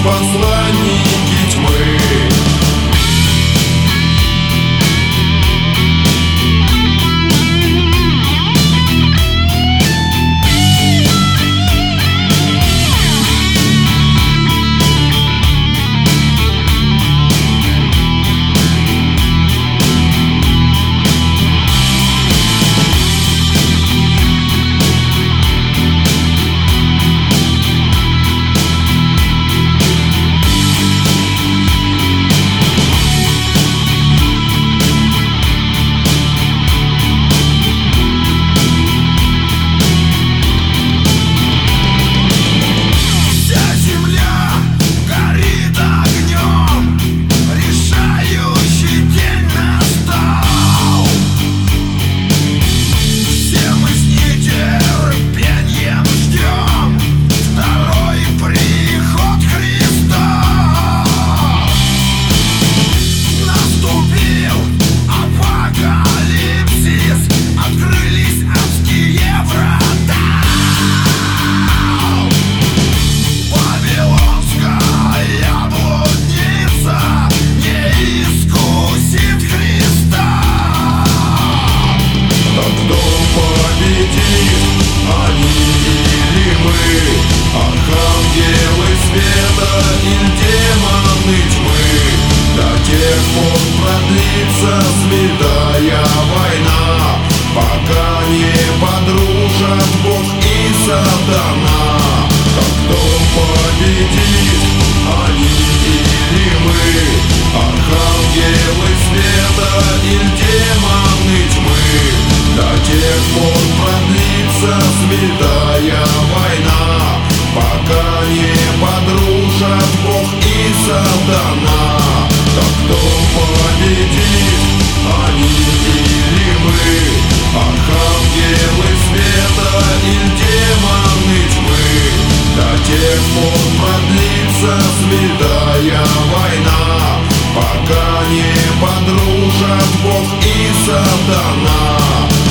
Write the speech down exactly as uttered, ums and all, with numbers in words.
посланники тьмы. Продлится святая война, пока не подружат Бог и сатана. Так кто победит, они или мы, архангелы света или демоны тьмы? До тех пор продлится святая война, пока не подружат Бог и сатана. Так кто победит, они или мы, архангелы света или демоны тьмы? До тех пор продлится святая война, пока не подружат Бог и сатана.